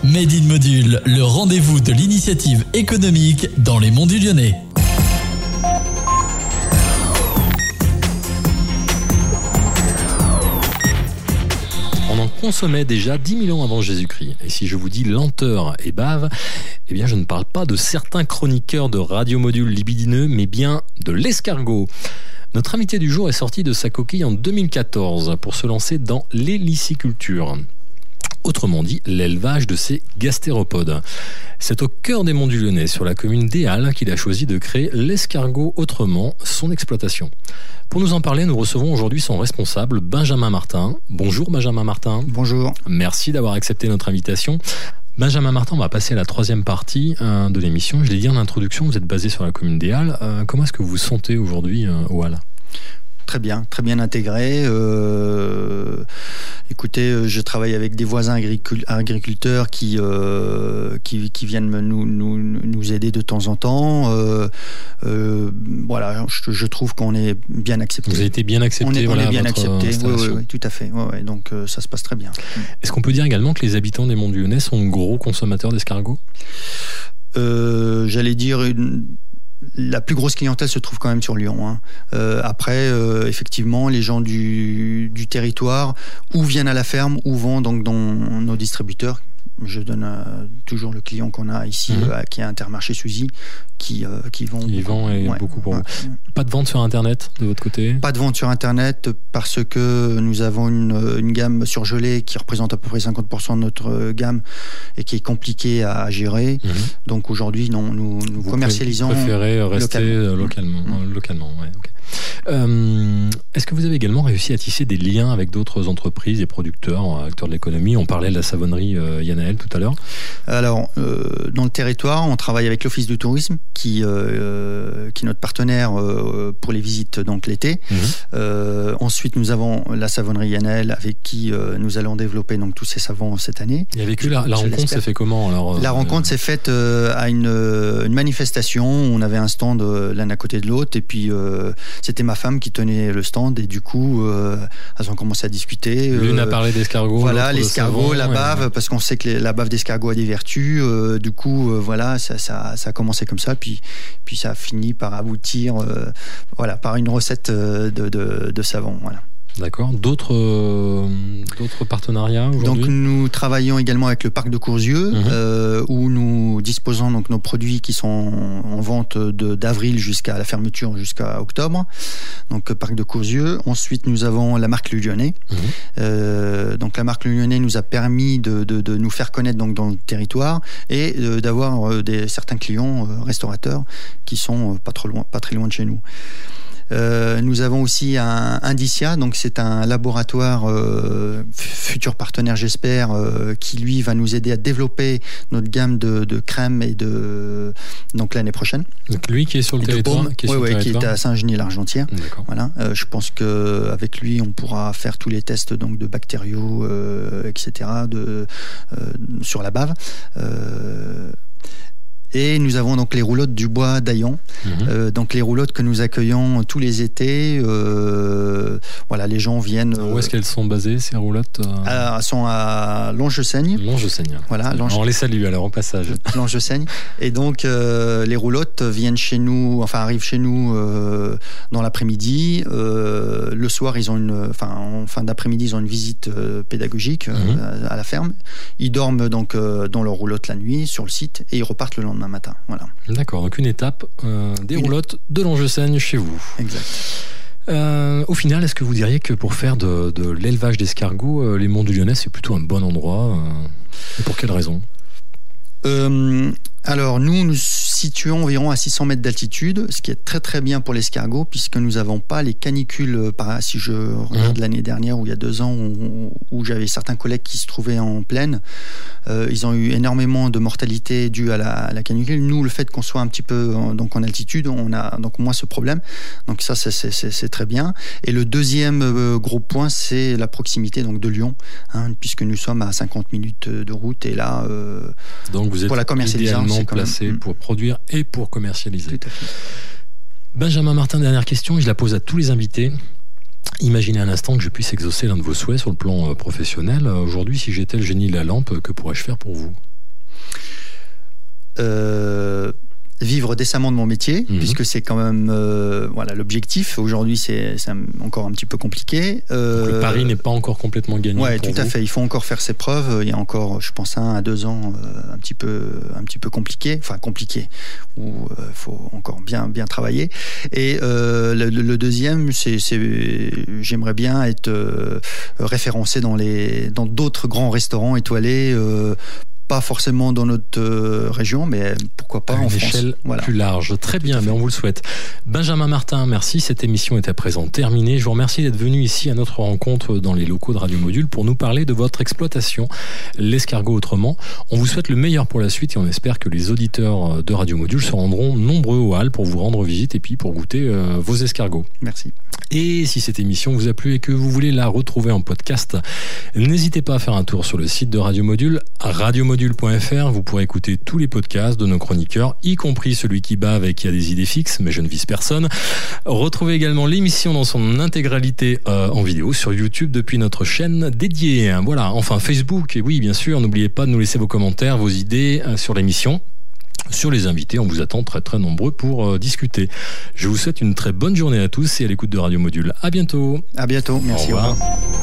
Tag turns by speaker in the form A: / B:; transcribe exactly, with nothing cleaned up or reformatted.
A: Made in Module, le rendez-vous de l'initiative économique dans les Monts du Lyonnais.
B: On en consommait déjà dix mille ans avant Jésus-Christ. Et si je vous dis lenteur et bave, eh bien je ne parle pas de certains chroniqueurs de radiomodules libidineux, mais bien de l'escargot. Notre invité du jour est sorti de sa coquille en deux mille quatorze pour se lancer dans l'héliciculture. Autrement dit, l'élevage de ces gastéropodes. C'est au cœur des Monts du Lyonnais, sur la commune d'Éal, qu'il a choisi de créer l'escargot autrement, son exploitation. Pour nous en parler, nous recevons aujourd'hui son responsable, Benjamin Martin. Bonjour Benjamin Martin.
C: Bonjour.
B: Merci d'avoir accepté notre invitation. Benjamin Martin, on va passer à la troisième partie euh, de l'émission. Je l'ai dit en introduction, vous êtes basé sur la commune d'Éal. Euh, comment est-ce que vous vous sentez aujourd'hui euh, au Hall ?
C: Très bien, très bien intégré. Euh, écoutez, je travaille avec des voisins agricul- agriculteurs qui, euh, qui, qui viennent nous, nous, nous aider de temps en temps. Euh, euh, voilà, je, je trouve qu'on est bien accepté.
B: Vous avez été bien accepté.
C: On est,
B: voilà,
C: on est bien
B: votre
C: accepté, oui, oui, oui, tout à fait. Ouais, ouais, donc euh, ça se passe très bien.
B: Est-ce qu'on peut dire également que les habitants des Monts du Lyonnais sont gros consommateurs d'escargots ?
C: euh, J'allais dire une... La plus grosse clientèle se trouve quand même sur Lyon. Hein. Euh, après, euh, effectivement, les gens du, du territoire ou viennent à la ferme ou vont donc dans nos distributeurs. Je donne euh, toujours le client qu'on a ici, mmh. euh, qui est Intermarché Suzy, qui, euh, qui vend
B: Ils
C: beaucoup.
B: vendent et
C: Ouais,
B: beaucoup pour
C: ouais.
B: vous. Pas de vente sur Internet de votre côté ?
C: Pas de vente sur Internet parce que nous avons une, une gamme surgelée qui représente à peu près cinquante pour cent de notre gamme et qui est compliquée à gérer. Mmh. Donc aujourd'hui, non, nous, nous vous commercialisons.
B: Vous préférez rester localement. localement, mmh. localement ouais, okay. Euh, est-ce que vous avez également réussi à tisser des liens avec d'autres entreprises et producteurs, acteurs de l'économie ? On parlait de la savonnerie euh, Yanaël tout à l'heure.
C: Alors, euh, dans le territoire, on travaille avec l'Office du tourisme, qui, euh, qui est notre partenaire euh, pour les visites donc l'été. Mmh. Euh, ensuite, nous avons la savonnerie Yanaël, avec qui euh, nous allons développer donc tous ces savons cette année.
B: Et avec eux, la, la rencontre s'est fait comment alors, euh,
C: La rencontre euh... s'est faite euh, à une, une manifestation. On avait un stand euh, l'un à côté de l'autre, et puis euh, c'était ma femme qui tenait le stand, et du coup, euh, elles ont commencé à discuter.
B: L'une
C: euh,
B: a parlé d'escargot,
C: voilà, l'escargot, la bave,
B: et...
C: parce qu'on sait que les, la bave d'escargot a des vertus. Euh, du coup, euh, voilà, ça, ça, ça a commencé comme ça, puis, puis ça a fini par aboutir, euh, voilà, par une recette de, de, de savon, voilà.
B: D'accord. D'autres, euh, d'autres partenariats aujourd'hui ?
C: Donc nous travaillons également avec le parc de Courzieux, mmh. euh, où nous disposons donc nos produits qui sont en vente de, d'avril jusqu'à la fermeture, jusqu'à octobre. Donc parc de Courzieux. Ensuite nous avons la marque Le Lyonnais. Mmh. Euh, donc la marque Le Lyonnais nous a permis de, de, de nous faire connaître donc dans le territoire et de, d'avoir des, certains clients euh, restaurateurs qui sont pas trop loin, pas très loin de chez nous. Euh, nous avons aussi un Indicia, donc c'est un laboratoire euh, futur partenaire, j'espère, euh, qui lui va nous aider à développer notre gamme de, de crèmes et de donc l'année prochaine.
B: Donc lui qui est sur le territoire, qui est,
C: oui,
B: sur
C: oui,
B: le territoire.
C: qui est à Saint-Genis-l'Argentière.
B: D'accord.
C: Voilà. Euh, je pense que avec lui, on pourra faire tous les tests donc de bactériaux, euh, et cetera, de euh, sur la bave. Euh, Et nous avons donc les roulottes du bois d'Aillon, mmh. euh, donc les roulottes que nous accueillons tous les étés. Euh, voilà, les gens viennent.
B: Euh, Où est-ce qu'elles sont basées ces roulottes ?
C: Alors, elles sont à Longe-Seigne.
B: Longe-Seigne.
C: Voilà, Longe...
B: On les salue alors au passage.
C: Longe-Seigne. Et donc euh, les roulottes viennent chez nous, enfin arrivent chez nous euh, dans l'après-midi. Euh, le soir, ils ont une, enfin en fin d'après-midi, ils ont une visite euh, pédagogique euh, mmh. à, à la ferme. Ils dorment donc euh, dans leur roulotte la nuit sur le site et ils repartent le lendemain matin. Voilà.
B: D'accord, donc une étape euh, des une... roulottes de Longe-Seigne chez vous.
C: Exact.
B: Euh, au final, est-ce que vous diriez que pour faire de, de l'élevage d'escargots, euh, les Monts du Lyonnais, c'est plutôt un bon endroit euh, et pour quelle raison ?
C: euh, Alors, nous, nous situons environ à six cents mètres d'altitude, ce qui est très très bien pour l'escargot, puisque nous n'avons pas les canicules, par, si je regarde mmh. l'année dernière ou il y a deux ans, où, où j'avais certains collègues qui se trouvaient en plaine. Euh, ils ont eu énormément de mortalité due à la, à la canicule. Nous, le fait qu'on soit un petit peu en, donc en altitude, on a donc moins ce problème. Donc ça, c'est, c'est, c'est, c'est très bien. Et le deuxième euh, gros point, c'est la proximité donc de Lyon, hein, puisque nous sommes à cinquante minutes de route. Et là, euh,
B: donc vous êtes
C: pour la commercialisation,
B: idéalement placé même... pour produire et pour commercialiser. Tout à fait. Benjamin Martin, dernière question, je la pose à tous les invités. Imaginez un instant que je puisse exaucer l'un de vos souhaits sur le plan professionnel. Aujourd'hui, si j'étais le génie de la lampe, que pourrais-je faire pour vous ?
C: euh, vivre décemment de mon métier, mmh. puisque c'est quand même euh, voilà l'objectif. Aujourd'hui, c'est, c'est encore un petit peu compliqué.
B: Euh, Donc le pari n'est pas encore complètement gagné.
C: Ouais,
B: pour
C: tout
B: vous.
C: à fait. Il faut encore faire ses preuves. Il y a encore, je pense, un à deux ans, euh, un petit peu, un petit peu compliqué. Enfin, compliqué. Où il euh, faut encore bien, bien travailler. Et euh, le, le deuxième, c'est, c'est, j'aimerais bien être euh, référencé dans les, dans d'autres grands restaurants étoilés. Euh, Pas forcément dans notre euh, région, mais pourquoi pas
B: à
C: en
B: une
C: France.
B: échelle
C: voilà.
B: plus large. Très bien, mais on vous le souhaite. Benjamin Martin, merci. Cette émission est à présent terminée. Je vous remercie d'être venu ici à notre rencontre dans les locaux de Radio Module pour nous parler de votre exploitation, l'escargot autrement. On vous souhaite le meilleur pour la suite et on espère que les auditeurs de Radio Module se rendront nombreux aux Halles pour vous rendre visite et puis pour goûter euh, vos escargots.
C: Merci.
B: Et si cette émission vous a plu et que vous voulez la retrouver en podcast, n'hésitez pas à faire un tour sur le site de Radio Module, radiomodule point f r. Vous pourrez écouter tous les podcasts de nos chroniqueurs, y compris celui qui bave et qui a des idées fixes, mais je ne vise personne. Retrouvez également l'émission dans son intégralité euh, en vidéo sur YouTube depuis notre chaîne dédiée. Voilà, enfin Facebook, et oui, bien sûr, n'oubliez pas de nous laisser vos commentaires, vos idées euh, sur l'émission. Sur les invités, on vous attend très très nombreux pour euh, discuter. Je vous souhaite une très bonne journée à tous et à l'écoute de Radio Module. À bientôt.
C: À bientôt. Merci.
B: Au revoir. Au revoir.